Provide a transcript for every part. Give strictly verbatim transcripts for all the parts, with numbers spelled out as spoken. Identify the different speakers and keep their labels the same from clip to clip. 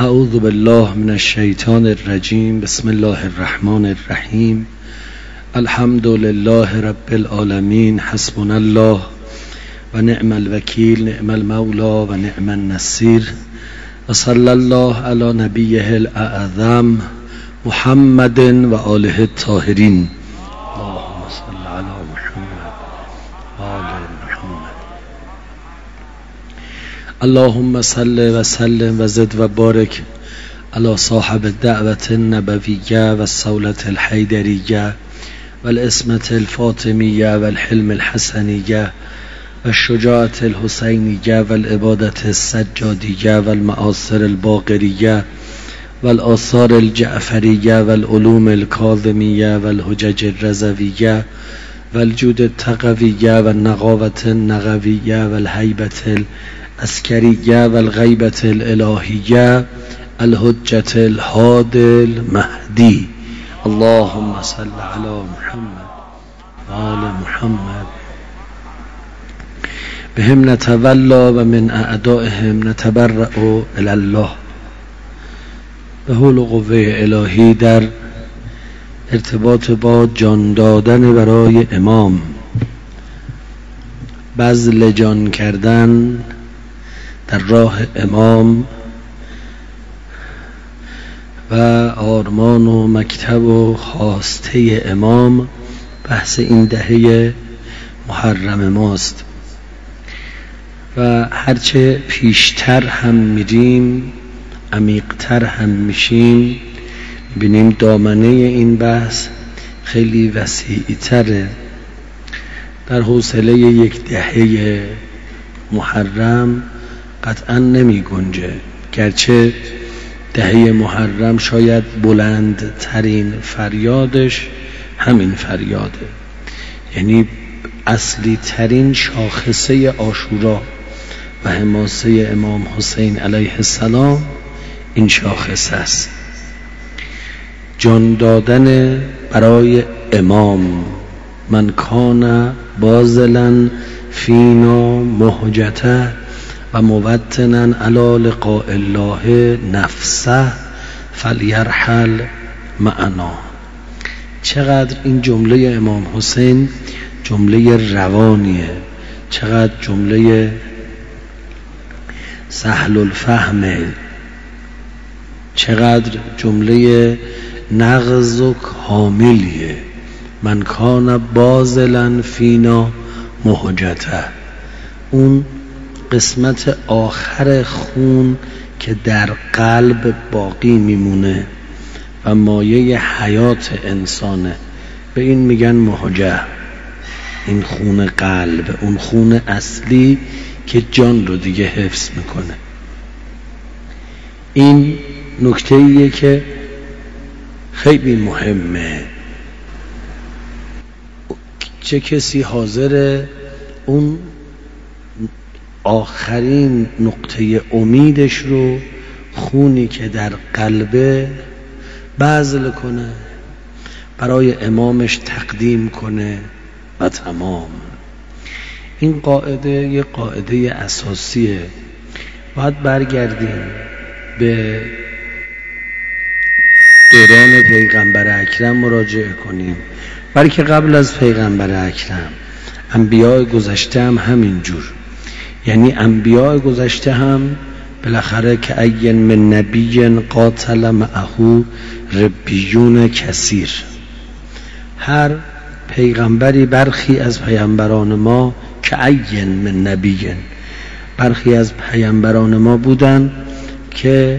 Speaker 1: اعوذ بالله من الشیطان الرجیم. بسم الله الرحمن الرحیم. الحمد لله رب العالمین. حسبنا الله و نعم الوکیل، نعم المولا و نعم النصیر. و صلی الله علی نبیه الاعظم محمد و آله الطاهرین. اللهم صل علی محمد و آل محمد. اللهم صل و سلم و زد و بارک علی صاحب الدعوة النبویه و الصولة الحیدریه و الاسمة الفاطمیه و الحلم الحسنیه و الشجاعة الحسینیه و العبادة السجادیه و المآثر الباقریه و الآثار الجعفریه و العلوم الکاظمیه و الحجج الرضویه و الجود التقویه و النقاوة النقویه و الهیبة العسکریه و الغیبة الالهیه الحجة الهادی المهدی. اللهم صل علی محمد و آل محمد. بهم نتولا و من اعدائهم نتبرأ الی الله. به حول و قوه الهی در ارتباط با جان دادن برای امام، بذل جان کردن در راه امام و آرمان و مکتب و خواسته امام، بحث این دهه محرم ماست و هرچه پیشتر هم میریم عمیق‌تر هم میشیم بینیم دامنه این بحث خیلی وسیع‌تره. در حوصله یک دهه محرم قطعا نمی گنجه، گرچه دهه محرم شاید بلندترین فریادش همین فریاده، یعنی اصلی ترین شاخصه عاشورا و حماسه امام حسین علیه السلام این شاخصه است، جان دادن برای امام. من کان باذلا فینا مهجته و موطنا علی لقاء الله نفسه فلیرحل معنا. چقدر این جمله امام حسین جمله روانیه، چقدر جمله سهل الفهمه، چقدر جمله نغز و کاملیه. من کان باذلا فینا مهجته، اون قسمت آخر خون که در قلب باقی میمونه و مایه حیات انسانه، به این میگن مهجه. این خون قلب، اون خون اصلی که جان رو دیگه حفظ میکنه. این نکته ایه که خیلی مهمه. چه کسی حاضره اون آخرین نقطه امیدش رو، خونی که در قلبه، بذل کنه، برای امامش تقدیم کنه و تمام. این قاعده یه قاعده اساسیه. باید برگردیم به دوران پیغمبر اکرم مراجعه کنیم، بلکه قبل از پیغمبر اکرم انبیاء گذشته هم همین جور. یعنی انبیاء گذشته هم بالاخره که این من نبی قاتل معه ربیون کثیر. هر پیغمبری، برخی از پیغمبران ما که این من نبی، برخی از پیغمبران ما بودن که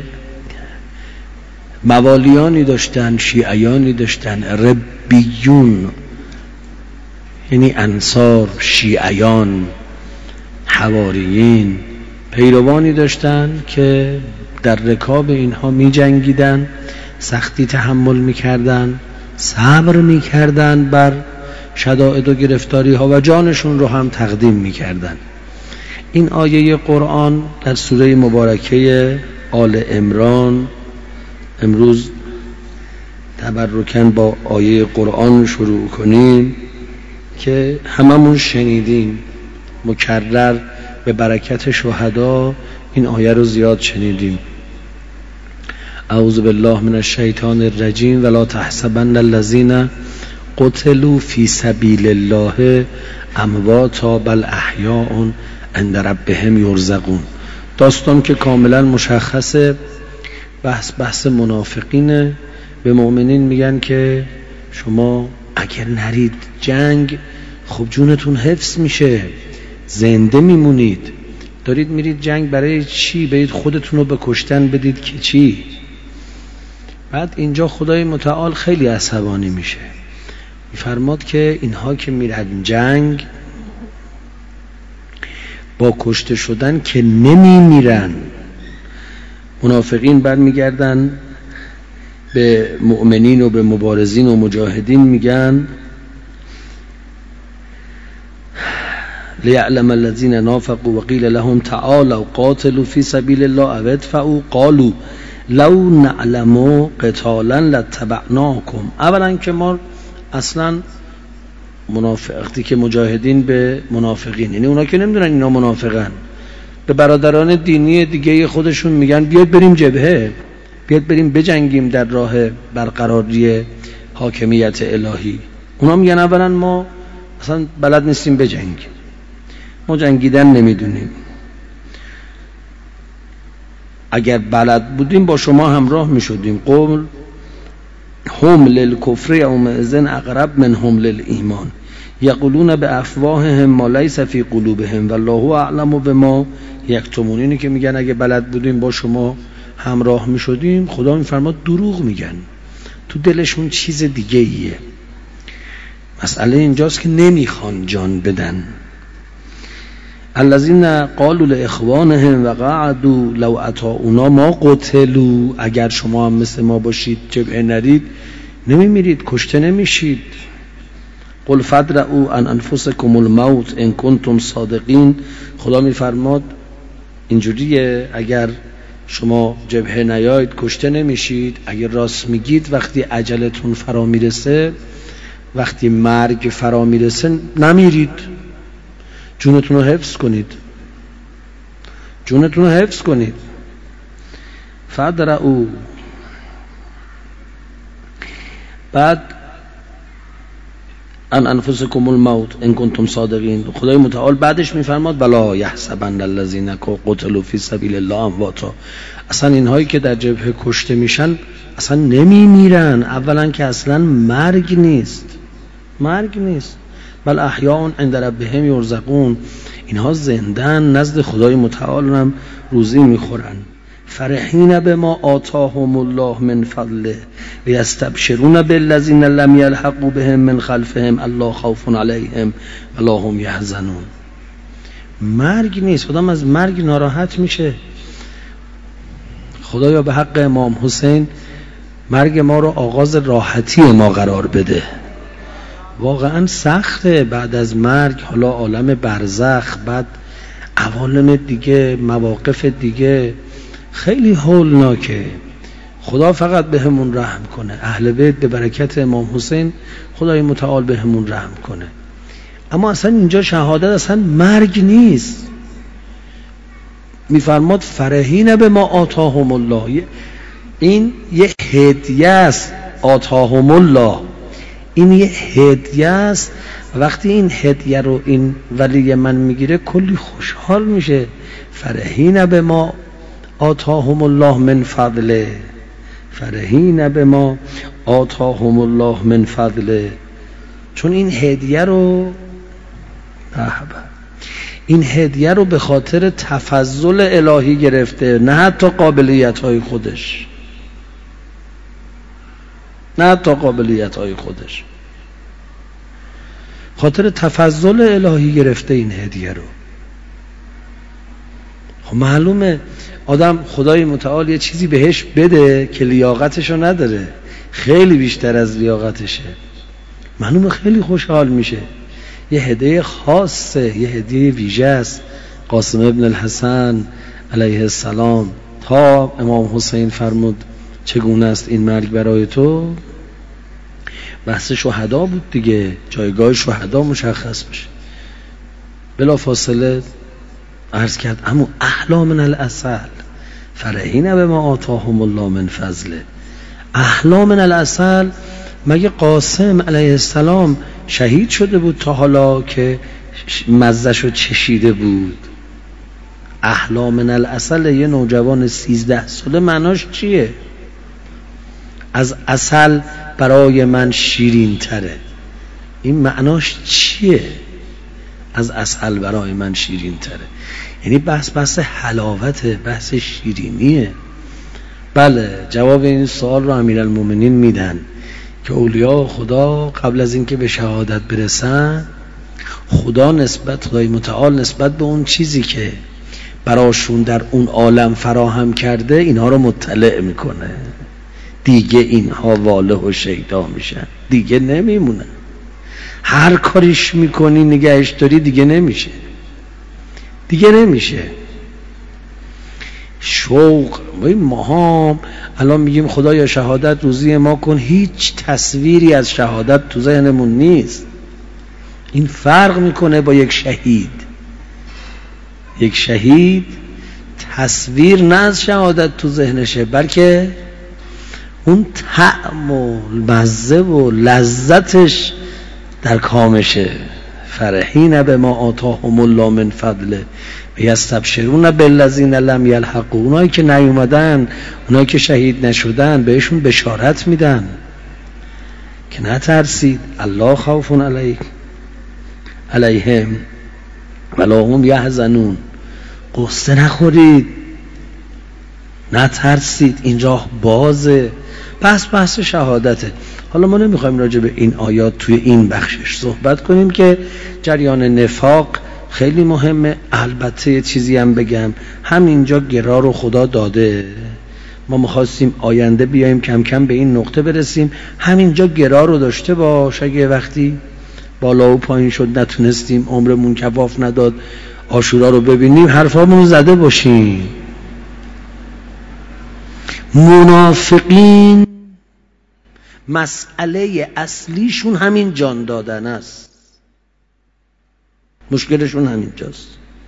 Speaker 1: موالیانی داشتن، شیعیانی داشتن، ربیون یعنی انصار، شیعیان، حواریین، پیروانی داشتن که در رکاب اینها می جنگیدن، سختی تحمل می کردن، صبر می کردن بر شدائد و گرفتاری ها و جانشون رو هم تقدیم می کردن. این آیه قرآن در سوره مبارکه آل عمران، امروز تبرکاً با آیه قرآن شروع کنیم که هممون شنیدیم، مکرر به برکت شهدا این آیه رو زیاد شنیدیم. اعوذ بالله من الشیطان الرجیم ولا تحسبن الذین قتلوا فی سبیل الله امواتا بل احیاء عند ربهم یرزقون. داستان که کاملا مشخصه، بحث بحث منافقینه. به مؤمنین میگن که شما اگر نرید جنگ خب جونتون حفظ میشه، زنده میمونید. دارید میرید جنگ برای چی؟ برید خودتون رو به کشتن بدید که چی؟ بعد اینجا خدای متعال خیلی عصبانی میشه، میفرماد که اینها که میرن جنگ با کشته شدن که نمی میرن. منافقین بر میگردن به مؤمنین و به مبارزین و مجاهدین میگن لیعلم الذین نافقوا وقیل لهم تعالوا قاتلوا فی سبیل الله او ادفعوا قالوا لو نعلم قتالا لاتبعناکم. اولا که ما اصلا منافقتی که مجاهدین به منافقین، یعنی اونا که نمیدونن اینا منافقن، به برادران دینی دیگه خودشون میگن بیاد بریم جبهه، بیاد بریم بجنگیم در راه برقراری حاکمیت الهی. اونا میگن اولا ما اصلا بلد نیستیم بجنگیم، ما جنگیدن نمیدونیم، اگر بلد بودیم با شما همراه میشدیم. قول هم للکفر یومئذ اقرب من هم للایمان یقولون بافواههم ما لیس فی قلوبهم والله اعلم بما یکتمون. اینی که میگن اگه بلد بودیم با شما همراه میشدیم، خدا میفرماد دروغ میگن، تو دلشون چیز دیگه ایه. مسئله اینجاست که نمیخوان جان بدن. الذین قالوا لاخوانهم وقعدوا لو اطاعونا ما قتلوا. اگر شما هم مثل ما باشید جبهه نرید نمیمیرید، کشته نمیشید. قل فادرؤوا عن انفسکم الموت ان کنتم صادقین. خدا میفرماد اینجوریه، اگر شما جبهه نیاید کشته نمیشید، اگر راست میگید وقتی اجلتون فرا میرسه، وقتی مرگ فرا میرسه نمیرید، جونتون رو حفظ کنید، جونتون رو حفظ کنید. فادرؤوا. بعد ان انفسکم الموت ان کنتم صادقین. خدای متعال بعدش میفرماد بلا یحسبن الذین قتلوا فی سبیل الله امواتا. اصلا اینهایی که در جبهه کشته میشن اصلا نمیمیرن. اولا که اصلا مرگ نیست، مرگ نیست، بل احیاء عند ربهم یرزقون. اینها زندن، نزد خدای متعال هم روزی میخورن. فرحین بما آتاهم الله من فضله لیستبشرون بالذین لم یلحقوا بهم من خلفهم الا خوف علیهم ولا هم یحزنون. مرگ نیست، خدا از مرگ ناراحت میشه. خدایا به حق امام حسین مرگ ما رو آغاز راحتی ما قرار بده. واقعا سخته بعد از مرگ، حالا عالم برزخ، بعد عوالم دیگه، مواقف دیگه، خیلی هولناکه. خدا فقط به همون رحم کنه، اهل بیت به برکت امام حسین خدای متعال به همون رحم کنه. اما اصلا اینجا شهادت اصلا مرگ نیست. میفرماد فرحین به ما آتاهم الله. این یه هدیه است. آتاهم الله این یه هدیه است. وقتی این هدیه رو این ولی من میگیره کلی خوشحال میشه. فرحین به ما آتاهم الله من فضله، فرحین به ما آتاهم الله من فضله. چون این هدیه رو این هدیه رو به خاطر تفضل الهی گرفته، نه حتی قابلیت های خودش، نه حتی قابلیت های خودش، خاطر تفضل الهی گرفته این هدیه رو. خب معلومه آدم خدای متعال یه چیزی بهش بده که لیاقتشو نداره، خیلی بیشتر از لیاقتشه، معلومه خیلی خوشحال میشه. یه هدیه خاصه، یه هدیه ویژه است. قاسم ابن الحسن علیه السلام تا امام حسین فرمود چگونه است این مرگ برای تو؟ بحث شهدا بود دیگه، جایگاه شهدا مشخص بشه. بلا فاصله عرض کرد اما احلا من العسل، فرحین بما آتاهم الله من فضله. احلا من العسل، مگه قاسم علیه السلام شهید شده بود تا حالا که مزهشو چشیده بود؟ احلا من العسل یه نوجوان سیزده ساله معناش چیه؟ از عسل برای من شیرین تره. این معناش چیه؟ از عسل برای من شیرین تره، یعنی بحث بحث حلاوته، بحث شیرینیه. بله، جواب این سوال رو امیرالمومنین میدن که اولیاء خدا قبل از اینکه به شهادت برسن، خدا نسبت خدای متعال نسبت به اون چیزی که براشون در اون عالم فراهم کرده اینها رو مطلع میکنه. دیگه اینها واله و شیدا میشن، دیگه نمیمونن. هر کاریش میکنی نگهش داری دیگه نمیشه، دیگه نمیشه. شوق ما الان میگیم خدایا شهادت روزی ما کن، هیچ تصویری از شهادت تو ذهنمون نیست. این فرق میکنه با یک شهید. یک شهید تصویر نه از شهادت تو ذهنشه، بلکه اون طعم و مزه و لذتش در کامشه. فرحین بما آتاهم الله من فضله و یستبشرون بالذین لم یلحقوا. اونایی که نیومدن، اونایی که شهید نشدن، بهشون بشارت میدن که نترسید، الله خوف علیک علیهم ولا هم یحزنون. قصه نخورید، نترسید، این راه بازه. بحث بحث شهادته. حالا ما نمیخوایم راجع به این آیات توی این بخشش صحبت کنیم که جریان نفاق خیلی مهمه. البته یه چیزی هم بگم، همینجا گرا رو خدا داده. ما میخواستیم آینده بیایم کم کم به این نقطه برسیم، همینجا گرا رو داشته باش. اگه وقتی بالا و پایین شد نتونستیم، عمرمون کفاف نداد عاشورا رو ببینیم، حرفامون زده باشیم. منافقین مسئله اصلیشون همین جان دادن است. مشکلشون همینجاست.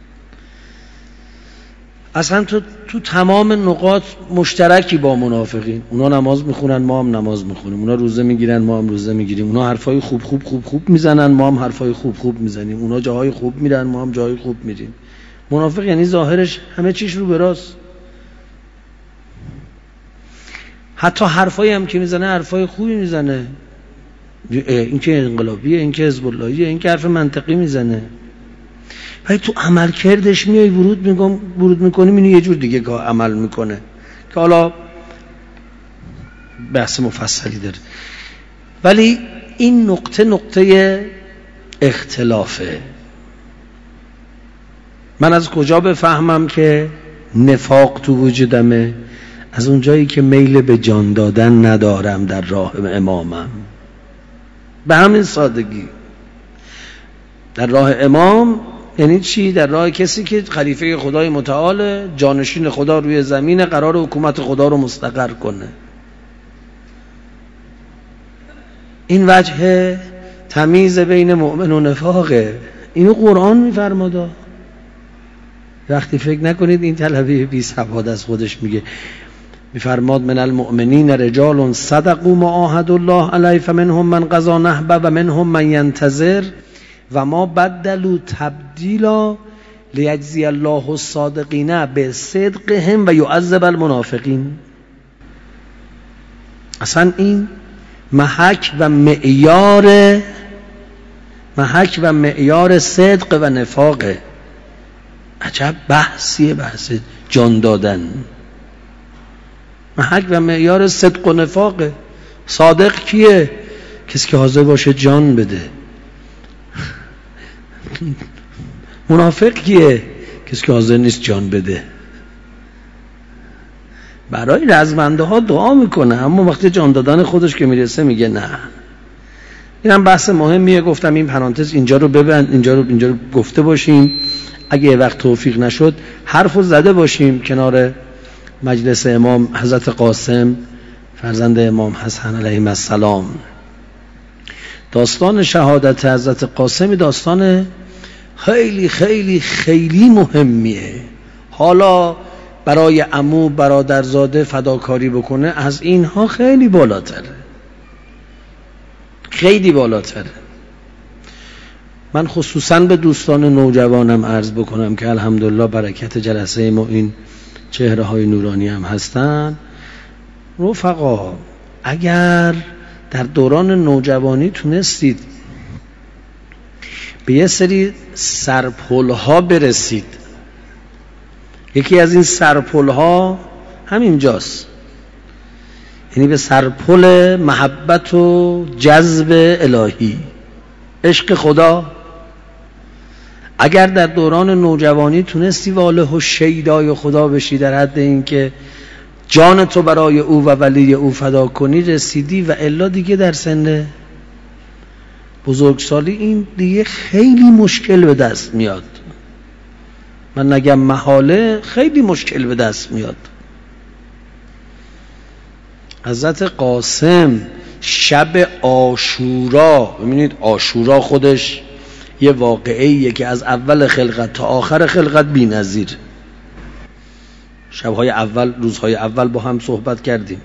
Speaker 1: اصلا تو, تو تمام نقاط مشترکی با منافقین. اونا نماز میخونن، ما هم نماز میخونیم. اونا روزه میگیرن، ما هم روزه میگیریم. اونا حرفای خوب خوب خوب خوب میزنن، ما هم حرفای خوب خوب میزنیم. اونا جاهای خوب میرن، ما هم جاهای خوب میریم. منافق یعنی ظاهرش همه چیش رو براست. حتی حرفایی هم که میزنه حرفای خوبی میزنه. این که انقلابیه، این که حزب اللهیه، این که حرف منطقی میزنه. ولی تو عمل کردش میای ورود میگم ورود میکنیم، اینو یه جور دیگه که عمل میکنه که حالا بحث مفصلی داره. ولی این نقطه نقطه اختلافه. من از کجا بفهمم که نفاق تو وجودمه؟ از اونجایی که میل به جان دادن ندارم در راه امامم. به همین سادگی. در راه امام یعنی چی؟ در راه کسی که خلیفه خدای متعال، جانشین خدا روی زمین، قرار حکومت خدا رو مستقر کنه. این وجه تمیز بین مؤمن و نفاقه. اینو قرآن میفرماده. وقتی فکر نکنید این طلبه بی سواد از خودش میگه. میفرماد من المؤمنین رجال صدقوا ما عاهدوا الله علیه فمنهم من قضی نحبه و منهم من ینتظر و ما بدلوا تبدیلا لیجزی الله الصادقین بصدقهم و یعذب المنافقین. اصلا این محک و معیار محک و معیار صدق و نفاقه. عجب بحثیه، بحث جان دادن. محک و معیار صدق و نفاقه. صادق کیه؟ کسی که حاضر باشه جان بده. منافق کیه؟ کسی که حاضر نیست جان بده. برای رزمنده ها دعا میکنه، اما وقتی جان دادن خودش که میرسه میگه نه. اینم بحث مهمیه. گفتم این پرانتز اینجا رو ببند، اینجا رو اینجا رو گفته باشیم. اگه یه وقت توفیق نشد حرفو زده باشیم کنار مجلس امام حضرت قاسم فرزند امام حسن علیه السلام. داستان شهادت حضرت قاسم داستان خیلی خیلی خیلی مهمیه. حالا برای عمو برادرزاده فداکاری بکنه، از اینها خیلی بالاتره، خیلی بالاتره. من خصوصا به دوستان نوجوانم عرض بکنم که الحمدلله برکت جلسه ما این چهره های نورانی هم هستن. رفقا اگر در دوران نوجوانی تونستید به یه سری سرپل ها برسید، یکی از این سرپل ها همینجاست، یعنی به سرپل محبت و جذب الهی، عشق خدا. اگر در دوران نوجوانی تونستی واله و شیدای خدا بشی در حد این که جان تو برای او و ولی او فدا کنی، رسیدی، و الا دیگه در سن بزرگسالی این دیگه خیلی مشکل به دست میاد. من نگم محاله، خیلی مشکل به دست میاد. حضرت قاسم شب عاشورا، ببینید عاشورا خودش یه واقعیه که از اول خلقت تا آخر خلقت بی نظیر. شبهای اول، روزهای اول با هم صحبت کردیم،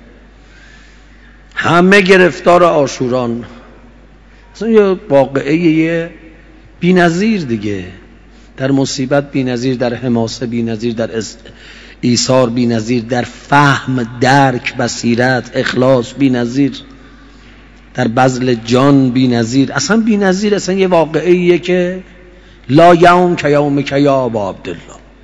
Speaker 1: همه گرفتار عاشوران. اصلا یه واقعیه بی نظیر دیگه، در مصیبت بی نظیر، در حماسه بی نظیر، در ایثار بی نظیر، در فهم، درک، بصیرت، اخلاص بی نظیر، در بذل جان بی نظیر. اصلا بی نظیر، اصلا یه واقعیه که لا یوم که یوم که یا ابا عبدالله.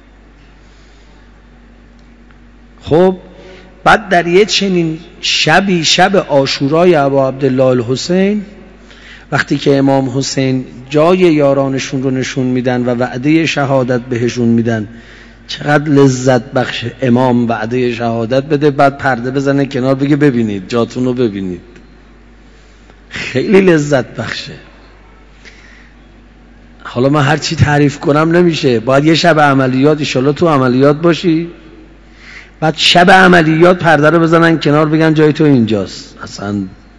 Speaker 1: خب بعد در یه چنین شبی، شب عاشورای ابا عبدالله الحسین، وقتی که امام حسین جای یارانشون رو نشون میدن و وعده شهادت بهشون میدن، چقدر لذت بخش امام وعده شهادت بده، بعد پرده بزنه کنار بگه ببینید جاتون رو ببینید. خیلی لذت بخشه. حالا من هر چی تعریف کنم نمیشه، باید یه شب عملیات ایشالله تو عملیات باشی، بعد شب عملیات پرده رو بزنن کنار بگن جای تو اینجاست. اصلا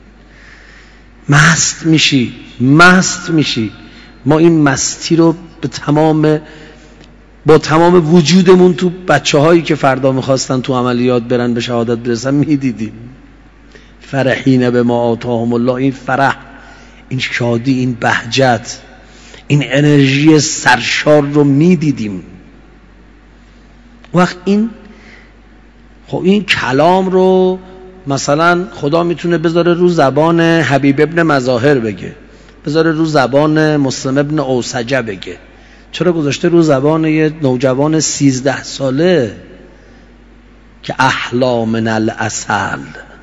Speaker 1: مست میشی، مست میشی. ما این مستی رو به تمام با تمام وجودمون تو بچه هایی که فردا میخواستن تو عملیات برن به شهادت برسن میدیدیم. فرحین به ما آتاهم الله، این فرح، این شادی، این بهجت، این انرژی سرشار رو میدیدیم. وقت این خب این کلام رو مثلا خدا میتونه بذاره رو زبان حبیب ابن مظاهر بگه، بذاره رو زبان مسلم ابن اوسجه بگه، چرا گذاشته رو زبان یه نوجوان سیزده ساله که احلا من العسل،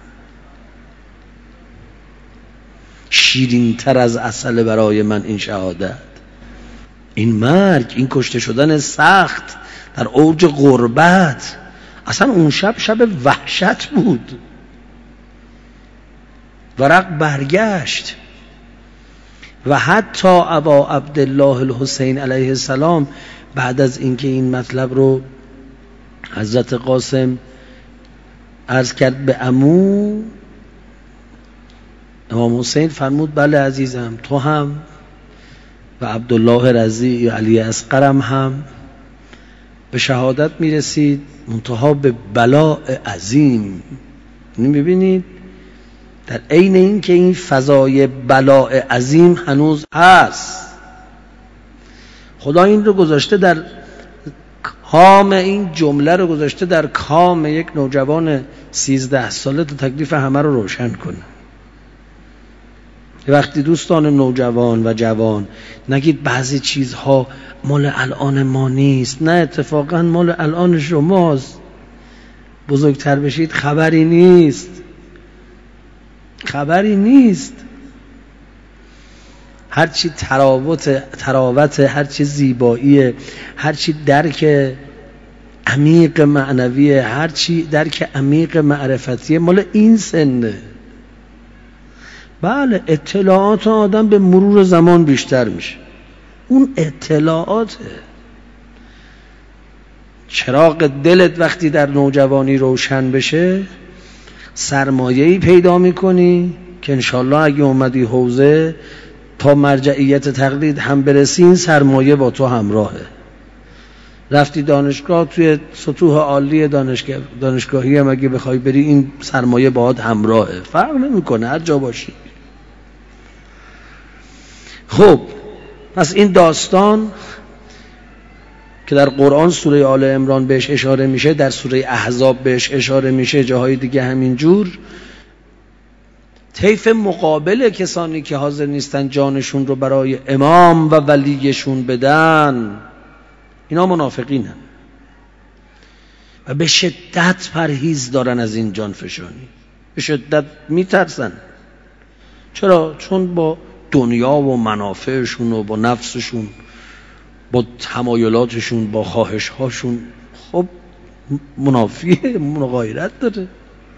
Speaker 1: شیرین تر از عسل برای من این شهادت، این مرگ، این کشته شدن سخت در اوج غربت. اصلا اون شب شب وحشت بود. ورق برگشت و حتی ابا عبدالله الحسین علیه السلام بعد از اینکه این مطلب رو حضرت قاسم عرض کرد به عمو، امام حسین فرمود بله عزیزم، تو هم و عبدالله رضی علی اصغرم هم به شهادت میرسید، منتها به بلاء عظیم. میبینید در عین این که این فضای بلاء عظیم هنوز هست، خدا این رو گذاشته در کام، این جمله رو گذاشته در کام یک نوجوان سیزده ساله تا تکلیف همه رو روشن کنه. وقتی دوستان نوجوان و جوان نگید بعضی چیزها مال الان ما نیست، نه اتفاقا مال الان شماست. بزرگتر بشید خبری نیست، خبری نیست. هرچی تراوت تراوت هرچی زیبایی، هرچی درک عمیق معنویه، هرچی درک عمیق معرفتیه مال این سنه. بله اطلاعات آدم به مرور زمان بیشتر میشه، اون اطلاعاته. چراغ دلت وقتی در نوجوانی روشن بشه، سرمایه‌ای پیدا میکنی که انشالله اگه اومدی حوزه تا مرجعیت تقلید هم برسی، این سرمایه با تو همراهه. رفتی دانشگاه، توی سطوح عالی دانشگاه دانشگاهی هم اگه بخوای بری این سرمایه باهات همراهه، فرق نمیکنه هر جا باشی. خب پس این داستان که در قرآن سوره آل عمران بهش اشاره میشه، در سوره احزاب بهش اشاره میشه، جاهای دیگه همینجور، طیف مقابل کسانی که حاضر نیستن جانشون رو برای امام و ولیشون بدن، اینا منافقینن و به شدت پرهیز دارن از این جان فشانی، به شدت میترسن. چرا؟ چون با دنیا و منافعشون و با نفسشون، با تمایلاتشون، با خواهشهاشون خب منافیه، مغایرت داره.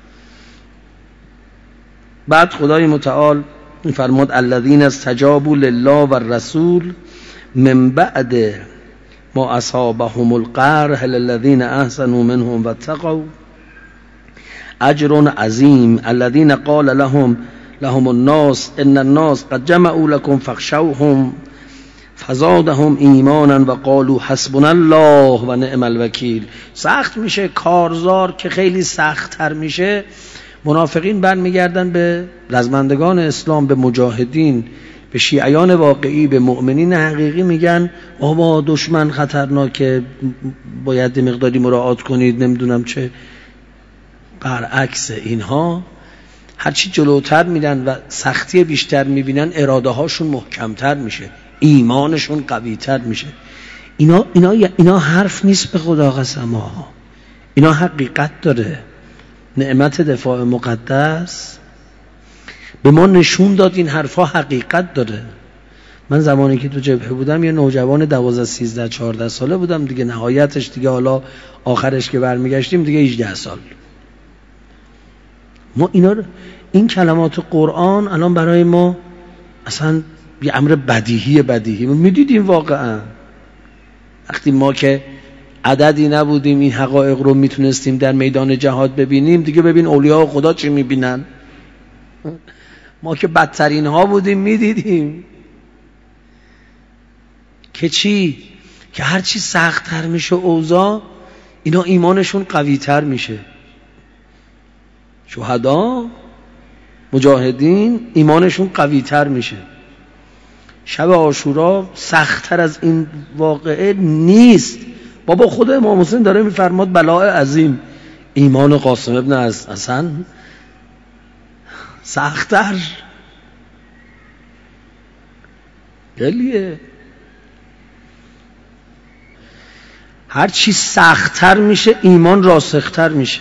Speaker 1: بعد خدای متعال میفرماد الذین استجابوا لله و الرسول من بعد ما اصابهم القرح للذین احسنوا منهم واتقوا اجر عظیم الذین قال لهم لهم الناس ان الناس قد جمعوا لكم فاخشوهم فزادهم ایمانا و قالوا حسبنا الله و نعم الوکیل. سخت میشه، کارزار که خیلی سخت تر میشه، منافقین برمیگردن به رزمندگان اسلام، به مجاهدین، به شیعیان واقعی، به مؤمنین حقیقی، میگن بابا دشمن خطرناکه، باید مقداری مراعات کنید، نمیدونم چه. برعکس اینها هرچی جلوتر میرن و سختی بیشتر میبینن، اراده هاشون محکمتر میشه، ایمانشون قویتر میشه. اینا اینا اینا حرف نیست به خدا قسم ها، اینا حقیقت داره. نعمت دفاع مقدس به ما نشون داد این حرفا حقیقت داره. من زمانی که تو جبهه بودم یه نوجوان دوازده سیزده چهارده ساله بودم دیگه، نهایتش دیگه حالا آخرش که برمیگشتیم دیگه هجده سال. ما اینا رو، این کلمات قرآن الان برای ما اصلا یه امر بدیهی بدیهی ما میدیدیم واقعا. وقتی ما که عددی نبودیم این حقایق رو میتونستیم در میدان جهاد ببینیم، دیگه ببین اولیاء خدا چی میبینن. ما که بدترین ها بودیم میدیدیم که چی؟ که هرچی سخت‌تر میشه اوضاع، اینا ایمانشون قوی‌تر میشه. شهدا، مجاهدین ایمانشون قوی‌تر میشه. شب عاشورا سخت‌تر از این واقعه نیست. بابا خود امام حسین داره میفرماد بلاء عظیم، ایمان قاسم ابن حسن سخت‌تر. گلیه هر چی سخت‌تر میشه ایمان راسختر میشه،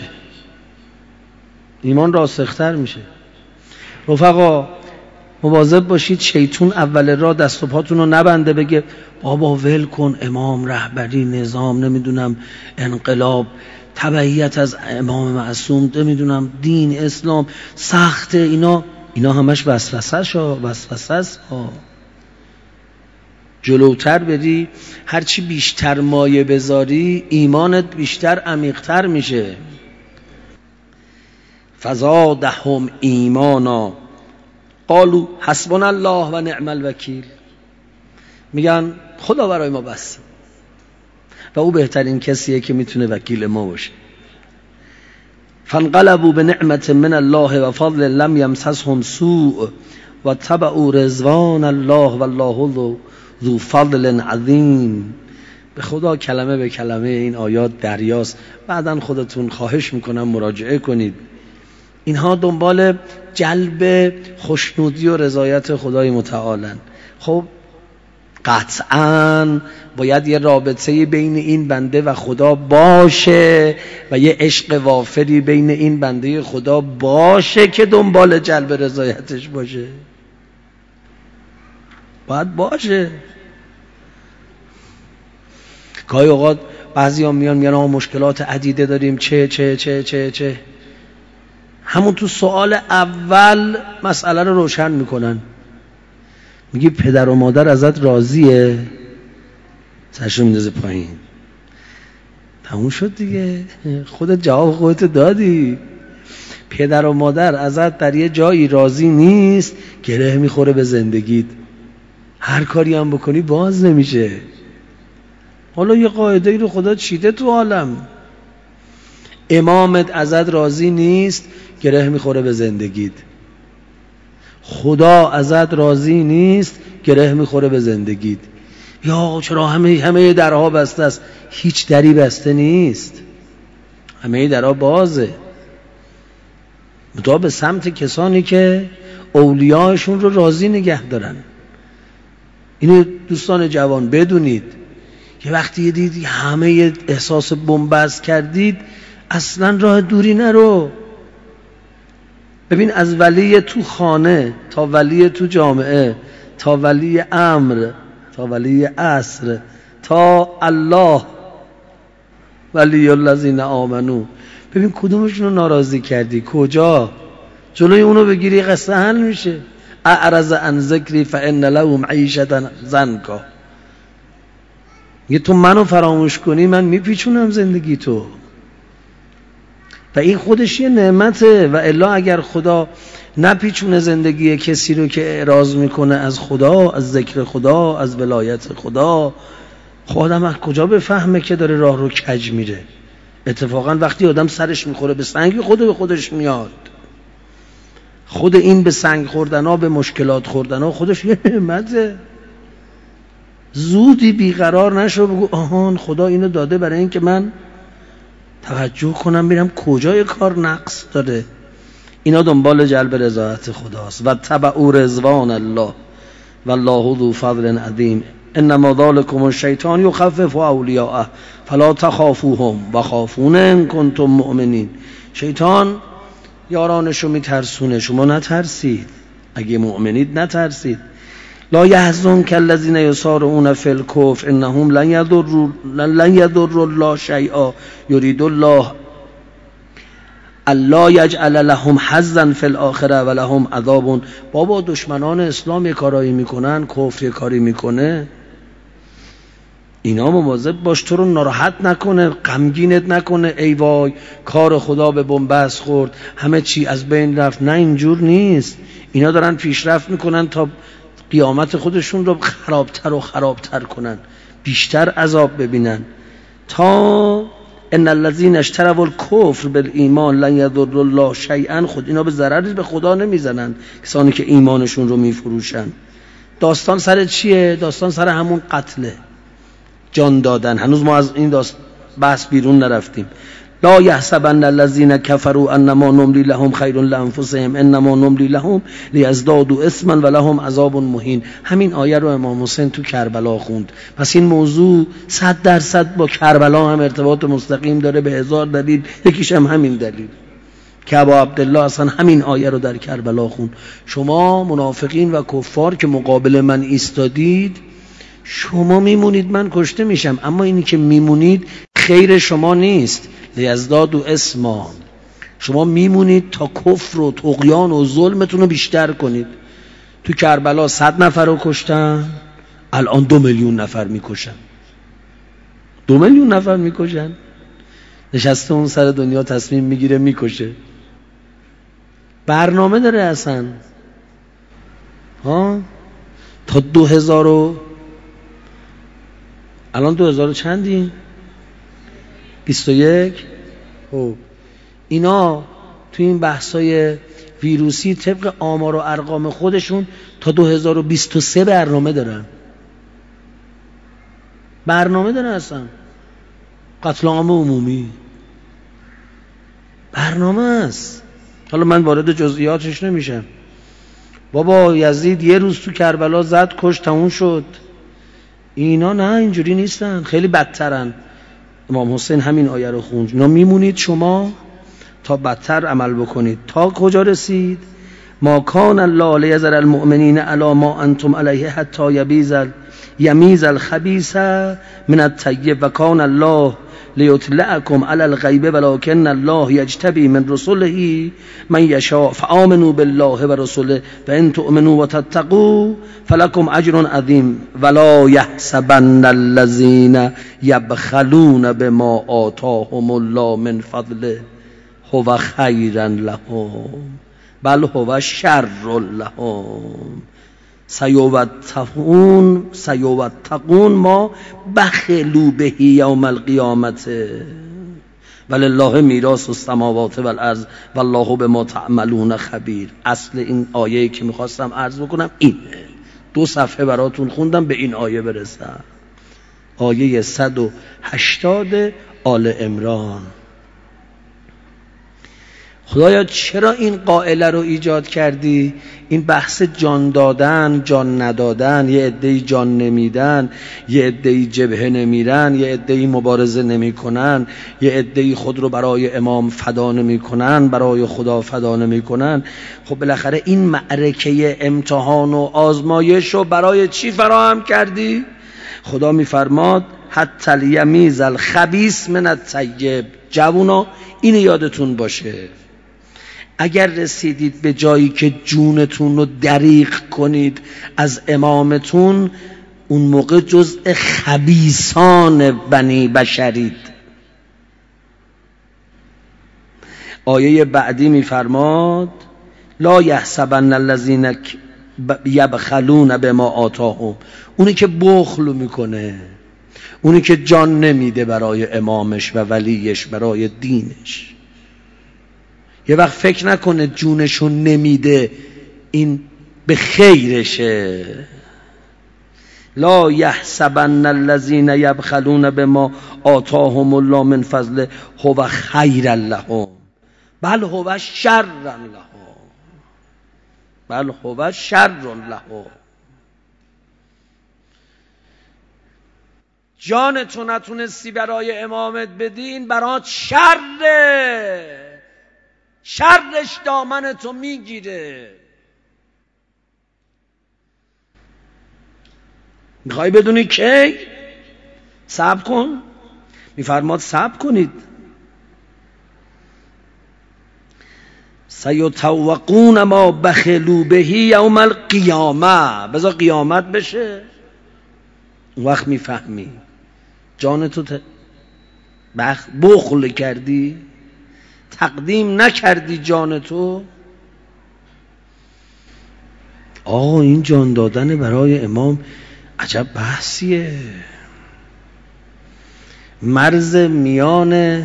Speaker 1: ایمان راسختر میشه. رفقا مواظب باشید شیطون اول راه دست و پاتون رو نبنده بگه بابا ول کن، امام، رهبری، نظام، نمیدونم انقلاب، تبعیت از امام معصوم، نمیدونم دین اسلام سخته، اینا اینا همش وسوسه شو، وسوسه است. جلوتر بری، هرچی بیشتر مایه بذاری ایمانت بیشتر عمیق‌تر میشه. فزادهم ایمانا قالوا حسبنا الله و نعم الوکیل. میگن خدا برای ما بس و او بهترین کسیه که میتونه وکیل ما باشه. فانقلبوا بنعمت من الله و فضل لم یمسسهم سوء و تبعوا رضوان الله والله ذو فضل عظیم. به خدا کلمه به کلمه این آیات دریاست، بعداً خودتون خواهش میکنم مراجعه کنید. اینها دنبال جلب خوشنودی و رضایت خدای متعالن. خب قطعاً باید یه رابطه بین این بنده و خدا باشه و یه عشق وافری بین این بنده خدا باشه که دنبال جلب رضایتش باشه. باید باشه. گاهی اوقات بعضی ها میان میان آقا مشکلات عدیده داریم، چه چه چه چه چه همون تو سوال اول مسئله رو روشن میکنن. میگی پدر و مادر ازت راضیه؟ سرشو میندازه پایین. تموم شد دیگه، خودت جواب خودت دادی. پدر و مادر ازت در یه جایی راضی نیست، گره میخوره به زندگیت، هر کاری هم بکنی باز نمیشه. حالا یه قاعده ای رو خدا چیده تو عالم. امامت ازت راضی نیست، گره میخوره به زندگیت. خدا ازت راضی نیست، گره میخوره به زندگیت. یا چرا همه همه درها بسته است؟ هیچ دری بسته نیست، همه درها بازه، متا به سمت کسانی که اولیاءشون رو راضی نگه دارن. اینو دوستان جوان بدونید. یه وقتی دیدی همه احساس بنبست کردید، اصلا راه دوری نرو. ببین از ولی تو خانه تا ولی تو جامعه، تا ولی امر، تا ولی عصر، تا الله ولی الذین آمنو، ببین کدومشون رو ناراضی کردی؟ کجا؟ جلوی اونو بگیری قصه حل میشه. اعرض عن ذکری فان له معیشة ضنکا. یه تو منو فراموش کنی من میپیچونم زندگی تو. و این خودش یه نعمته. و الا اگر خدا نپیچونه زندگی کسی رو که اعراض میکنه از خدا، از ذکر خدا، از ولایت خدا، خودم از کجا بفهمه که داره راه رو کج میره؟ اتفاقا وقتی آدم سرش میخوره به سنگ، خود به خودش میاد. خود این به سنگ خوردن ها، به مشکلات خوردن ها خودش یه نعمته. زودی بیقرار نشو بگو آهان خدا اینو داده برای این که من توجه کنم ببینم کجای کار نقص داره. اینا دنبال جلب رضایت خداست. و تبعوا رضوان الله والله ذو فضل عظیم. انما ذلکم الشیطان یخوف اولیاءه فلا تخافوهم وخافون ان کنتم مؤمنین. شیطان یارانشو میترسونه، شما نترسید. اگه مؤمنید نترسید. لا یحزنک الذین یسارعون فی الکفر انهم لن یضروا لن یضروا الله شیئا یرید الله الا یجعل لهم حظا فی الاخره ولهم عذاب. بابا دشمنان اسلام یه کارایی میکنن، کفر یه کاری میکنه، اینا مواظب باش تو رو ناراحت نکنه، غمگینت نکنه. ای وای کار خدا به بنبست خورد، همه چی از بین رفت. نه اینجور نیست. اینا دارن پیشرفت میکنن تا قیامت خودشون رو خرابتر و خرابتر کنن، بیشتر عذاب ببینن. تا ان الذين اشتروا الكفر بالایمان لن يضروا الله شیئا. خود اینا به ضرری به خدا نمیزنن، کسانی که ایمانشون رو میفروشن. داستان سر چیه؟ داستان سر همون قتله، جان دادن. هنوز ما از این داست بحث بیرون نرفتیم. لا یحسبن الذين كفروا انما نملی لهم خیر لانفسهم انما نملی لهم لیزدادوا اثما ولهم عذاب مهین. همین آیه رو امام حسین تو کربلا خوند. پس این موضوع صد درصد با کربلا هم ارتباط مستقیم داره به هزار دلیل. یکیش هم همین دلیل که ابا عبدالله اصلا همین آیه رو در کربلا خوند. شما منافقین و کفار که مقابل من ایستادید، شما میمونید من کشته میشم، اما اینی که میمونید خیر شما نیست. لیزدادوا اسما. شما میمونید تا کفر و طغیان و ظلمتون رو بیشتر کنید. تو کربلا صد نفر رو کشتن، الان دو میلیون نفر میکشن. دو میلیون نفر میکشن. نشسته اون سر دنیا تصمیم میگیره میکشه. برنامه داره اصلا. ها تا دو هزار و الان دو هزار چندی؟ بیست و یک. خب اینا تو این بحثای ویروسی طبق آمار و ارقام خودشون تا دو هزار و بیست و سه برنامه دارن. برنامه دارن اصلا. قتل عام عمومی برنامه است. حالا من وارد جزئیاتش نمیشم. بابا یزید یه روز تو کربلا زد، کش، تموم شد. اینا نه اینجوری نیستن، خیلی بدترن. امام حسین همین آیه رو خوند. اینا میمونید شما تا بدتر عمل بکنید. تا کجا رسید؟ ما کان الله لیذر المؤمنین علی ما انتم علیه حتی یبیز یمیز الخبیث من الطیب و کان الله لیطلعکم علی الغیب ولکن الله یجتبی من رسله من یشاء فآمنوا بالله و رسله فان تؤمنوا وتتقوا فلکم اجر عظیم ولا یحسبن الذین یبخلون بما آتاهم الله من فضله هو خیرا لهم بل هو شر لهم. سیوتقون سیوتقون ما بخلوا به یوم القیامت ولله میراث السماوات والارض والله بما تعملون خبیر. اصل این آیه که میخواستم عرض بکنم اینه. دو صفحه براتون خوندم به این آیه برسم. آیه صد و هشتاد آل عمران. خدایا چرا این قائله رو ایجاد کردی؟ این بحث جان دادن، جان ندادن، یه عده‌ای جان نمیدن، یه عده‌ای جبهه نمیرن، یه عده‌ای مبارزه نمیکنن، یه عده‌ای خود رو برای امام فدا نمیکنن، برای خدا فدا نمیکنن. خب بالاخره این معرکه امتحان و آزمایش رو برای چی فراهم کردی؟ خدا میفرماد حتی الیمیز الخبیث من الطیب. جوونا اینو یادتون باشه، اگر رسیدید به جایی که جونتون رو دریغ کنید از امامتون، اون موقع جزء خبیثان بنی بشرید. آیه بعدی میفرماد لا یحسبن الذین یبخلون بما آتاهم. اونی که بخل میکنه، اونی که جان نمیده برای امامش و ولیش، برای دینش، یه وقت فکر نکنه جونشو نمیده این به خیرشه. لا یحسبن الذین یبخلون بما آتاهم الله من فضله هو خیر لهم بل هو شر لهم بل هو شر لهم. جانتو نتونستی برای امامت بدین، برات شره، شرش دامنتو میگیره. میخوای بدونی کی؟ صبر کن. میفرماد صبر کنید. سیطوقون ما بخلوا به یوم القیامه. بذار قیامت بشه، اون وقت میفهمی جانتو ت... بخ... بخل کردی، تقدیم نکردی جانتو. آه این جان دادن برای امام عجب بحثیه. مرز میان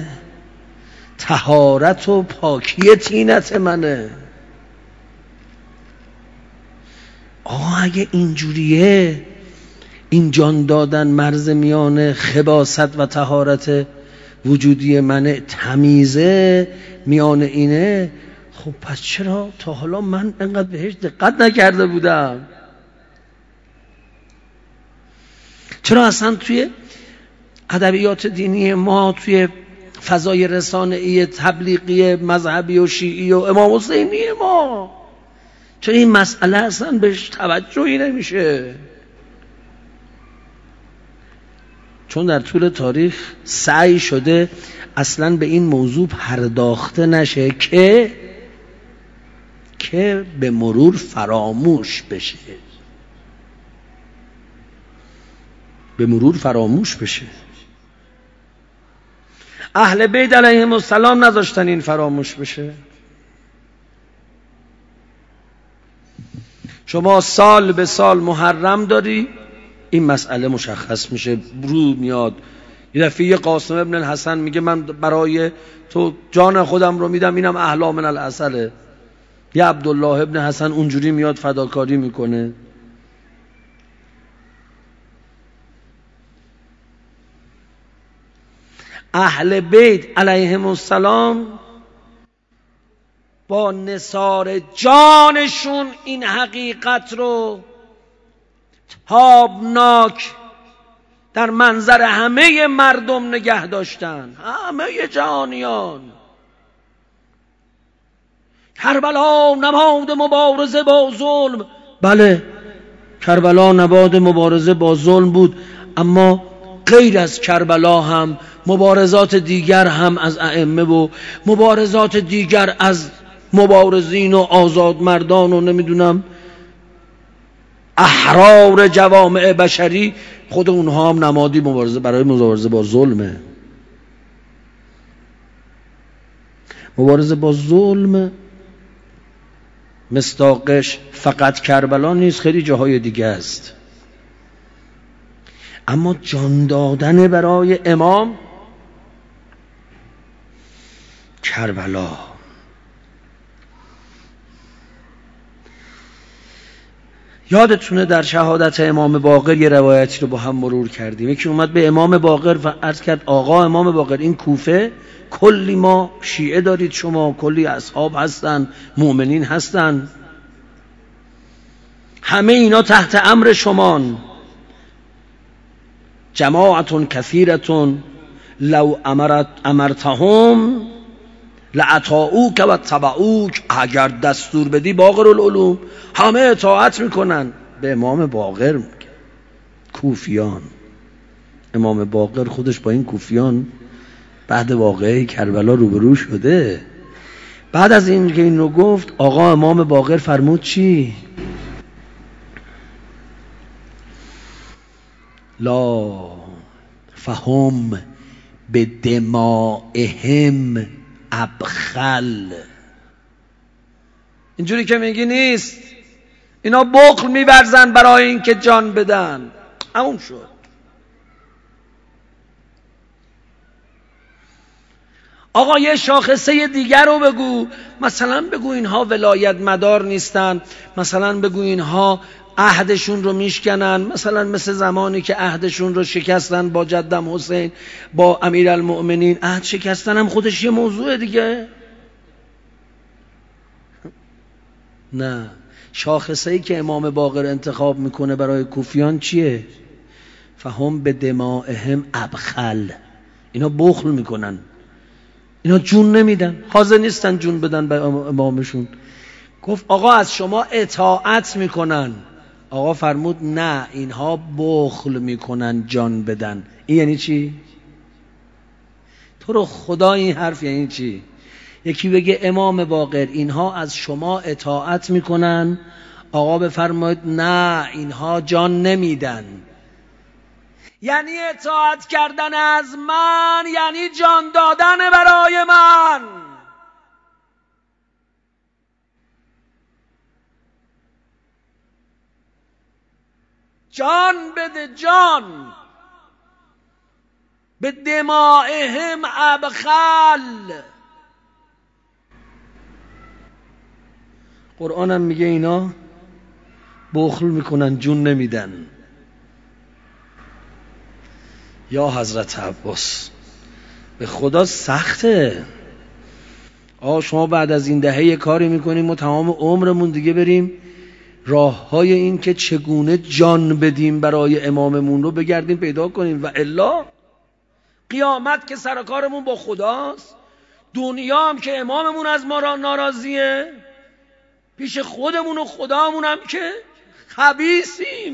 Speaker 1: طهارت و پاکی طینت منه. آه اگه اینجوریه، این جان دادن مرز میان خباثت و طهارت وجودی منه، تمیزه میان اینه، خب پس چرا تا حالا من انقدر بهش دقت نکرده بودم؟ چرا اصلا توی ادبیات دینی ما، توی فضای رسانه‌ای تبلیغی مذهبی و شیعی و امام حسینی ما، چرا این مسئله اصلا بهش توجهی نمیشه؟ چون در طول تاریخ سعی شده اصلا به این موضوع پرداخته نشه که که به مرور فراموش بشه، به مرور فراموش بشه. اهل بیت علیهم السلام نذاشتن این فراموش بشه. شما سال به سال محرم داری، این مسئله مشخص میشه، برو میاد. یه دفعه یه قاسم ابن الحسن میگه من برای تو جان خودم رو میدم، اینم احلا من العسله. یه عبدالله ابن حسن اونجوری میاد فداکاری میکنه. اهل بیت علیهم السلام با نثار جانشون این حقیقت رو تابناک در منظر همه مردم نگه داشتن، همه جهانیان. کربلا نماد مبارزه با ظلم. بله کربلا نماد مبارزه با ظلم بود، اما غیر از کربلا هم مبارزات دیگر هم از ائمه و مبارزات دیگر از مبارزین و آزاد مردان و نمیدونم احرار جوامع بشری، خود اونها هم نمادی مبارزه برای مبارزه با ظلمه. مبارزه با ظلم مصداقش فقط کربلا نیست، خیلی جاهای دیگه است. اما جان دادن برای امام کربلا. یادتونه در شهادت امام باقر یه روایتی رو با هم مرور کردیم. یکی اومد به امام باقر و عرض کرد آقا امام باقر، این کوفه کلی ما شیعه دارید شما، کلی اصحاب هستن، مؤمنین هستن، همه اینا تحت امر شمان، جماعتون کثیرتون لو امرت امرتهم لعطاؤک و تبعوک، اگر دستور بدی باقر العلوم همه اطاعت میکنن. به امام باقر میگه کوفیان. امام باقر خودش با این کوفیان بعد واقعه کربلا روبرو شده. بعد از این که این رو گفت آقا امام باقر فرمود چی؟ لا فهم به دمائهم ابخل. اینجوری که میگی نیست، اینا بخل میورزن برای اینکه جان بدن. همون شد. آقا یه شاخصه دیگر رو بگو، مثلا بگو اینها ولایت مدار نیستن، مثلا بگو اینها عهدشون رو میشکنن، مثلا مثل زمانی که عهدشون رو شکستن با جدم حسین، با امیرالمؤمنین. عهد شکستن هم خودش یه موضوع دیگه. نه، شاخصه‌ای که امام باقر انتخاب میکنه برای کوفیان چیه؟ فهم به دمائهم ابخل. اینا بخل میکنن، اینا جون نمیدن، حاضر نیستن جون بدن به امامشون. گفت آقا از شما اطاعت میکنن. آقا فرمود نه، اینها بخل میکنن جان بدن. این یعنی چی؟ تو رو خدا این حرف یعنی چی؟ یکی بگه امام باقر اینها از شما اطاعت میکنن، آقا بفرماید نه اینها جان نمیدن. یعنی اطاعت کردن از من یعنی جان دادن برای من. جان بده، جان به دمائهم ابخل. قرآن هم میگه اینا بخل میکنن جون نمیدن. یا حضرت عباس به خدا سخته. آه شما بعد از این دهه یه کاری میکنیم و تمام عمرمون دیگه بریم راه های این که چگونه جان بدیم برای اماممون رو بگردیم پیدا کنیم، و الا قیامت که سرکارمون با خداست، دنیا هم که اماممون از ما را ناراضیه، پیش خودمون و خدامون هم که خبیثیم.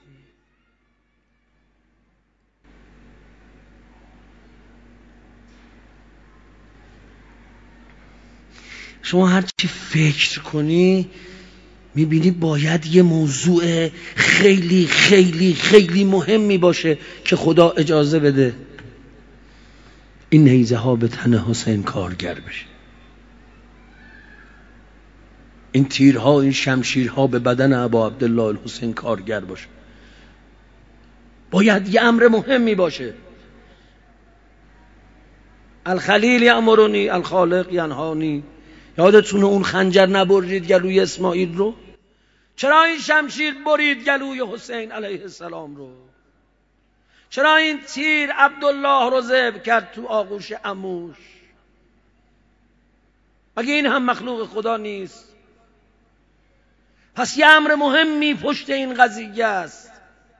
Speaker 1: شما هر چی فکر کنی میبینی باید یه موضوع خیلی خیلی خیلی مهمی باشه که خدا اجازه بده این نیزه ها به تن حسین کارگر بشه، این تیرها این شمشیرها به بدن ابا عبدالله الحسین کارگر باشه. باید یه امر مهمی باشه. الخلیل یأمرنی الخالق ینهانی. یادتونه اون خنجر نبرید گلوی اسماعیل رو؟ چرا این شمشیر برید گلوی حسین علیه السلام رو؟ چرا این تیر عبدالله رو ذبح کرد تو آغوش عموش؟ مگه این هم مخلوق خدا نیست؟ پس یه امر مهمی پشت این قضیه است.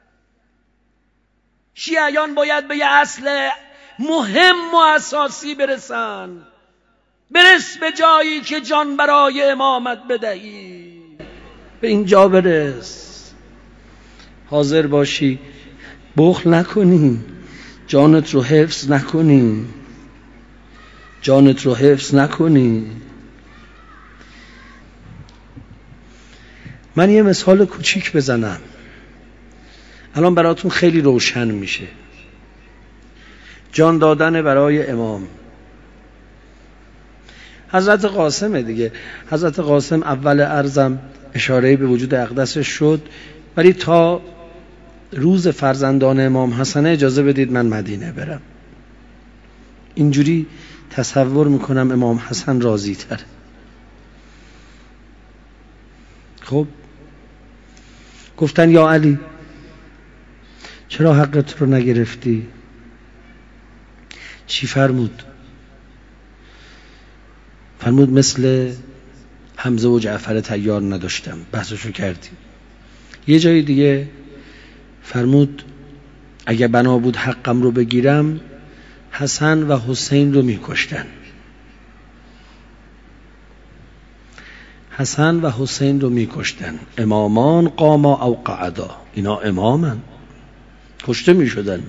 Speaker 1: شیعیان باید به یه اصل مهم و اساسی برسن. برس به جایی که جان برای امامت بدهی، به اینجا برس، حاضر باشی بخل نکنی، جانت رو حفظ نکنی، جانت رو حفظ نکنی. من یه مثال کوچیک بزنم الان براتون خیلی روشن میشه. جان دادن برای امام. حضرت قاسم دیگه. حضرت قاسم اول عرضم اشاره به وجود اقدسش شد، ولی تا روز فرزندان امام حسن اجازه بدید من مدینه برم. اینجوری تصور میکنم امام حسن راضی تر. خب گفتن یا علی چرا حقت رو نگرفتی؟ چی فرمود؟ فرمود مثل حمزه و جعفر طیار نداشتم. بحثشو کردیم. یه جای دیگه فرمود اگه بنا بود حقم رو بگیرم حسن و حسین رو میکشتن. حسن و حسین رو میکشتن. امامان قاما او قعدا، اینا امامن، کشته میشدن.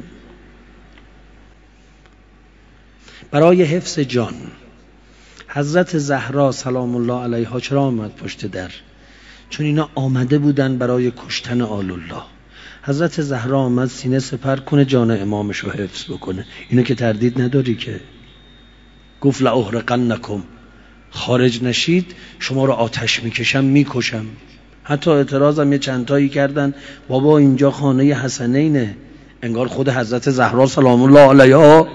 Speaker 1: برای حفظ جان حضرت زهرا سلام الله علیها چرا آمد پشت در؟ چون اینا آمده بودن برای کشتن آل الله. حضرت زهرا آمد سینه سپر کنه جان امامش رو حفظ بکنه. اینو که تردید نداری که. گفت لأحرقنکم، خارج نشید شما رو آتش میکشم میکشم. حتی اعتراضم یه چندتایی کردن بابا اینجا خانه حسنینه، انگار خود حضرت زهرا سلام الله علیها.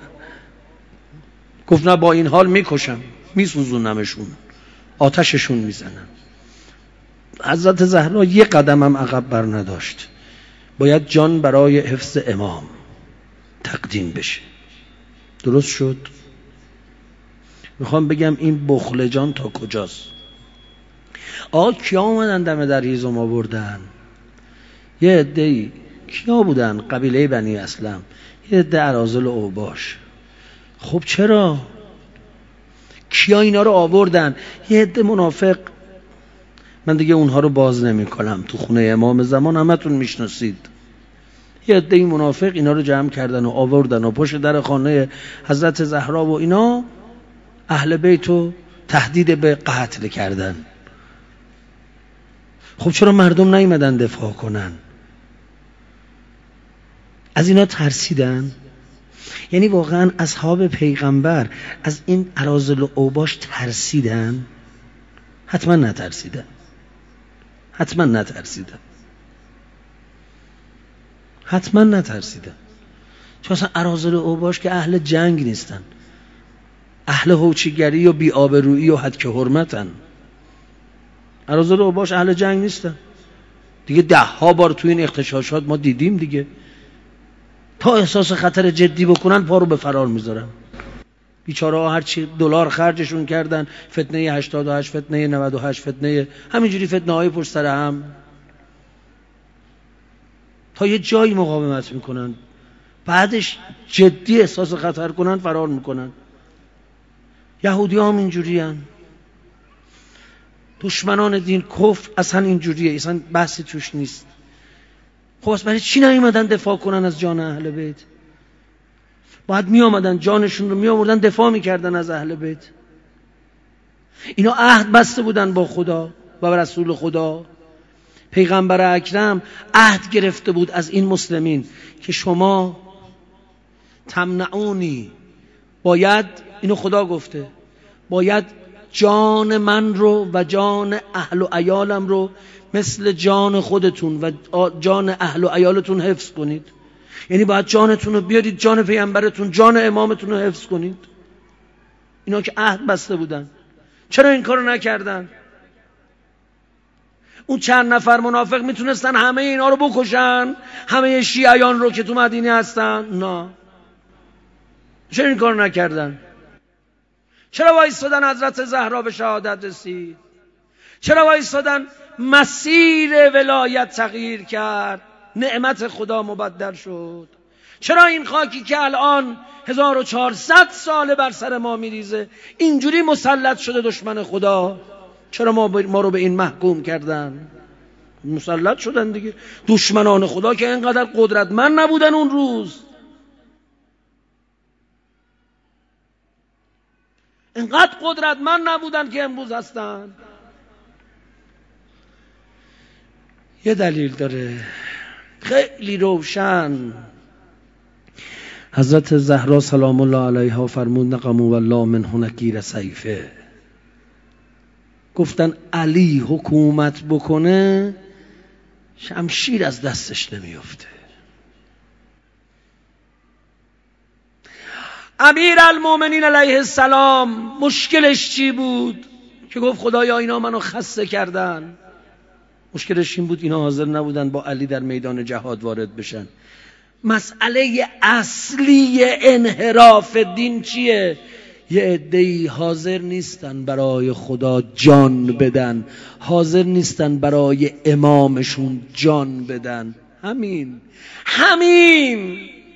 Speaker 1: گفت نه با این حال میکشم، میسوزونمشون، آتششون میزنم. حضرت زهرا یه قدم هم عقب بر نداشت. باید جان برای حفظ امام تقدیم بشه. درست شد؟ میخوام بگم این بخل جان تا کجاست. آقا کیا اومدن دم در هیزم آوردن؟ یه عده‌ای کیا بودن؟ قبیله بنی اسلم، یه عده اراذل و اوباش. خب چرا؟ کیا اینا رو آوردن؟ یه عده منافق. من دیگه اونها رو باز نمی کنم، تو خونه امام زمان همتون میشناسید. یه عده این منافق اینا رو جمع کردن و آوردن و پشت در خانه حضرت زهرا و اینا اهل بیتو تهدید به قتل کردن. خب چرا مردم نیومدن دفاع کنن؟ از اینا ترسیدن؟ یعنی واقعا اصحاب پیغمبر از این اراذل و اوباش ترسیدن؟ حتما نترسیدن. حتما نترسیدن. حتما نترسیدن. چون اصلا اراذل و اوباش که اهل جنگ نیستن، اهل هوچیگری و بی‌آبرویی و حدک حرمتن. اراذل و اوباش اهل جنگ نیستن دیگه. ده ها بار تو این اغتشاشات ما دیدیم دیگه. تا احساس خطر جدی بکنن پا رو به فرار میذارن. بیچاره ها هرچی دلار خرجشون کردن، فتنه هشتاد و هشت، فتنه نود و هشت، فتنه همینجوری فتنه های پشت سر هم، تا یه جایی مقاومت میکنن، بعدش جدی احساس خطر کنن فرار میکنن. یهودی هم اینجوری هن. دشمنان دین کفر اصلا اینجوریه، اصلا بحثی توش نیست. خب از برای چی نیومدن دفاع کنن از جان اهل بیت؟ باید می آمدن جانشون رو می آوردن دفاع میکردن از اهل بیت. اینا عهد بسته بودن با خدا و رسول خدا. پیغمبر اکرم عهد گرفته بود از این مسلمین که شما تمنعونی، باید، اینو خدا گفته، باید جان من رو و جان اهل و عیالم رو مثل جان خودتون و جان اهل و عیالتون حفظ کنید. یعنی باید جانتون رو بیارید، جان پیغمبرتون، جان امامتون رو حفظ کنید. اینا که عهد بسته بودن، چرا این کارو نکردن؟ اون چند نفر منافق میتونستن همه اینا رو بکشن، همه شیعیان رو که تو مدینه هستن؟ نه. چرا این کارو نکردن؟ چرا وایستادن حضرت زهرا به شهادت رسید؟ چرا وایستادن مسیر ولایت تغییر کرد، نعمت خدا مبدل شد؟ چرا این خاکی که الان هزار و چهارصد ساله بر سر ما میریزه اینجوری مسلط شده دشمن خدا؟ چرا ما, ما رو به این محکوم کردن؟ مسلط شدن دیگه. دشمنان خدا که اینقدر قدرتمند نبودن اون روز، اینقدر قدرتمند نبودن که امروز هستن. یه دلیل داره خیلی روشن. حضرت زهرا سلام الله علیها فرمود نقموا والله منه نکیر سیفه. گفتن علی حکومت بکنه شمشیر از دستش نمیفته. امیرالمومنین علیه السلام مشکلش چی بود که گفت خدایا اینا منو خسته کردن؟ مشکلش این بود اینا حاضر نبودن با علی در میدان جهاد وارد بشن. مسئله اصلی انحراف دین چیه؟ یه عده‌ای حاضر نیستن برای خدا جان بدن، حاضر نیستن برای امامشون جان بدن. همین همین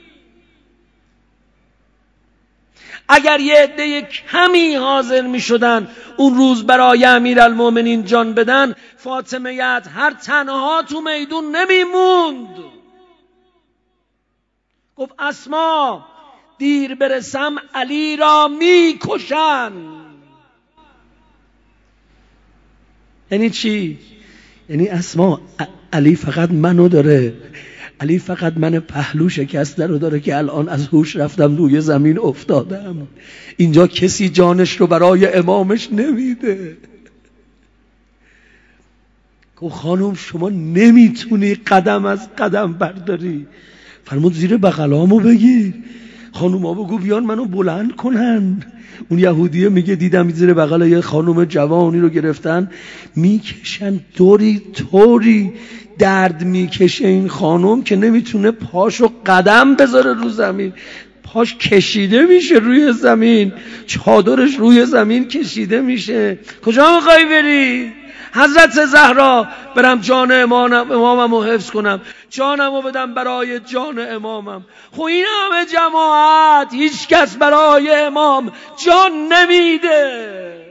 Speaker 1: اگر یه عده کمی حاضر می شدن اون روز برای امیرالمومنین جان بدن، فاطمه هر تنها تو میدون نمی موند. گفت اسما دیر برسم علی را می کشن. یعنی چی؟ یعنی اسما علی فقط منو داره، علی فقط من پهلو شکسته رو داره که الان از هوش رفتم روی زمین افتادم. اینجا کسی جانش رو برای امامش نمیده. گفت خانم شما نمیتونی قدم از قدم برداری. فرمود زیر بغلامو بگیر. خانوما بگو بیان منو بلند کنن. اون یهودیه میگه دیدم زیر بغل یه خانم جوانی رو گرفتن میکشن، طوری طوری درد میکشه این خانم که نمیتونه پاشو قدم بذاره رو زمین، پاش کشیده میشه روی زمین، چادرش روی زمین کشیده میشه. کجا میخوای بری؟ حضرت زهرا برم جان امامم امامم رو حفظ کنم، جانم رو بدم برای جان امامم. خب این همه جماعت هیچ کس برای امام جان نمیده.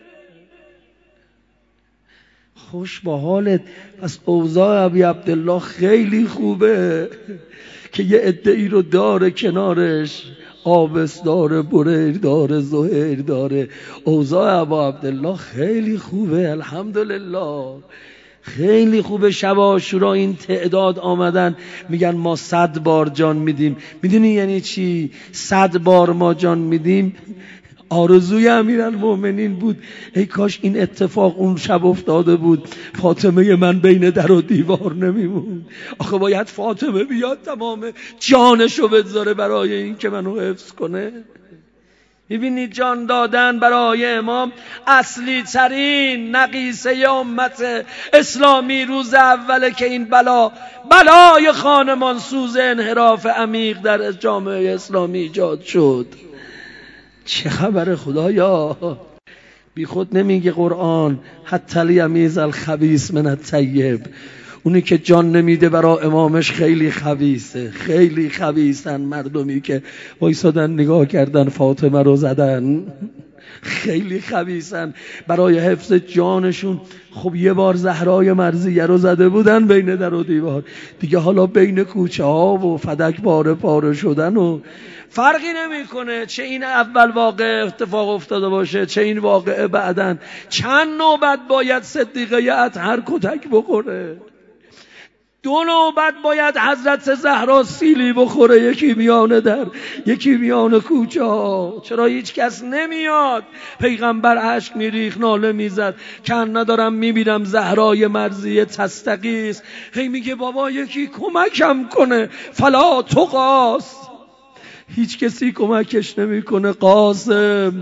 Speaker 1: خوش با حالت. پس اوضاع ابی عبدالله خیلی خوبه که یه عده‌ای رو داره کنارش، آبس داره، بریر داره، زهیر داره. اوضاع ابا عبدالله خیلی خوبه الحمدلله، خیلی خوبه. شب عاشورا این تعداد آمدن میگن ما صد بار جان میدیم. میدونی یعنی چی؟ صد بار ما جان میدیم آرزوی امیرالمومنین بود ای کاش این اتفاق اون شب افتاده بود، فاطمه من بین در و دیوار نمیموند. آخه باید فاطمه بیاد تمام جانشو بذاره برای این که منو حفظ کنه. میبینید جان دادن برای امام اصلی ترین نقیصه امت اسلامی روز اوله که این بلا بلای خانمان سوز انحراف عمیق در جامعه اسلامی ایجاد شد. چه خبر خدایا؟ بی خود نمیگه قرآن حتی لیمیز الخبیث من الطیب. اونی که جان نمیده برای امامش خیلی خبیثه، خیلی خبیثن. مردمی که وایسادن نگاه کردن فاطمه رو زدن خیلی خبیثن برای حفظ جانشون. خب یه بار زهرای مرضیه رو زده بودن بین در و دیوار، دیگه حالا بین کوچه ها و فدک باره پاره شدن و فرقی نمیکنه چه این اول واقع اتفاق افتاده باشه چه این واقعه بعدن. چند نوبت باید صدیقه اطهر کتک بخوره؟ دو نوبت باید حضرت زهرا سیلی بخوره، یکی میانه در یکی میانه کوچه ها. چرا هیچ کس نمیاد؟ پیغمبر اشک میریخ، ناله میزد که ندارم میبینم زهرای مرضیه تستغیث. هی میگه بابا یکی کمکم کنه، فلا تقاس. هیچ کسی کمکش نمیکنه. قاسم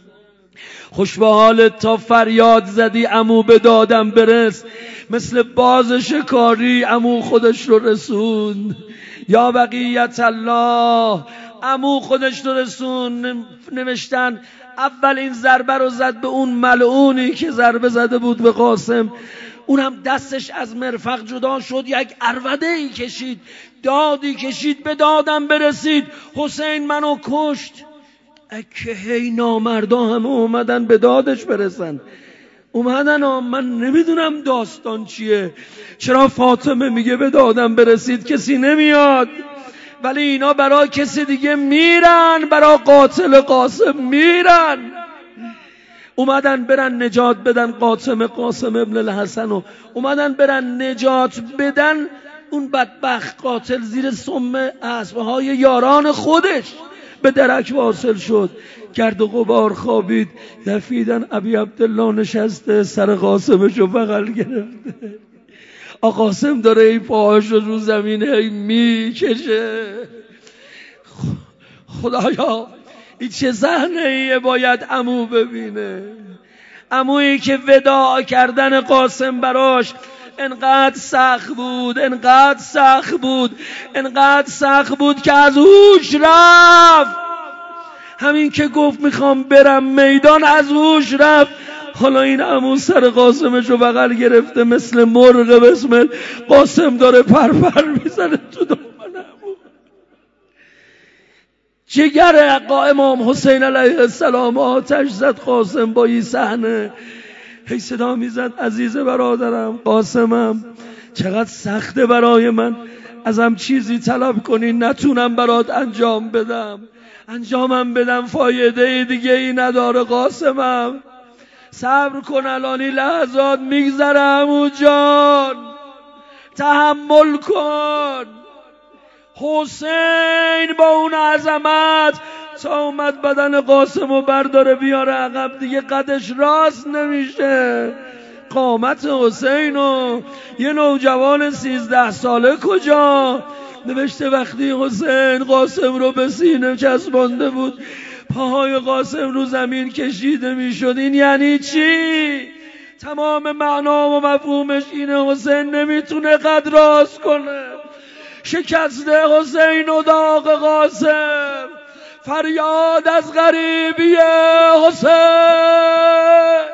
Speaker 1: خوش به حالت تا فریاد زدی عمو به دادم برس، مثل باز شکاری عمو خودش رو رسون. یا بقیت الله عمو خودش رو رسون. نوشتن اول این ضربه رو زد به اون ملعونی که ضربه زده بود به قاسم، اونم دستش از مرفق جدا شد، یک عربده ای کشید، دادی کشید، به دادم برسید، حسین منو کشت. اکه هی نامردا همه اومدن به دادش برسن. اومدن ها، من نمیدونم داستان چیه، چرا فاطمه میگه به دادم برسید کسی نمیاد، ولی اینا برای کسی دیگه میرن، برای قاتل قاسم میرن. اومدن برن نجات بدن قاسم قاسم ابن الحسن و اومدن برن نجات بدن اون بدبخت قاتل زیر سم اسبهای یاران خودش.
Speaker 2: به درک واصل شد. گرد و غبار خوابید، دفیدن ابی عبدالله نشسته سر قاسمشو بغل گرفته. آقا قاسم داره این پاهاشو رو زمینه میکشه. خدایا این چه صحنه ایه باید عمو ببینه. عمویی که وداع کردن قاسم براش انقدر سخت بود، انقدر سخت بود، انقدر سخت بود که از هوش رفت. همین که گفت میخوام برم میدان از هوش رفت. حالا این عمو سر قاسمشو بغل گرفته مثل مرغ بسمل. قاسم داره پرپر میزنه تو دامن عمو. جگر امام حسین علیه السلام آتش زد قاسم با این صحنه. هی صدا میزد عزیز برادرم قاسمم، چقدر سخته برای من، ازم چیزی طلب کنی نتونم برات انجام بدم، انجامم بدم فایده دیگه ای نداره قاسمم، صبر کن الانی لحظات میگذره عمو جان، تحمل کن. حسین با اون عظمت تا اومد بدن قاسم و برداره بیاره عقب، دیگه قدش راست نمیشه. قامت حسین و یه نوجوان سیزده ساله کجا؟ نوشته وقتی حسین قاسم رو به سینه چسبانده بود، پاهای قاسم رو زمین کشیده میشد. این یعنی چی؟ تمام معنا و مفهومش اینه حسین نمیتونه قد راست کنه. شکسته حسین و داغ قاسم، فریاد از غریبی حسین.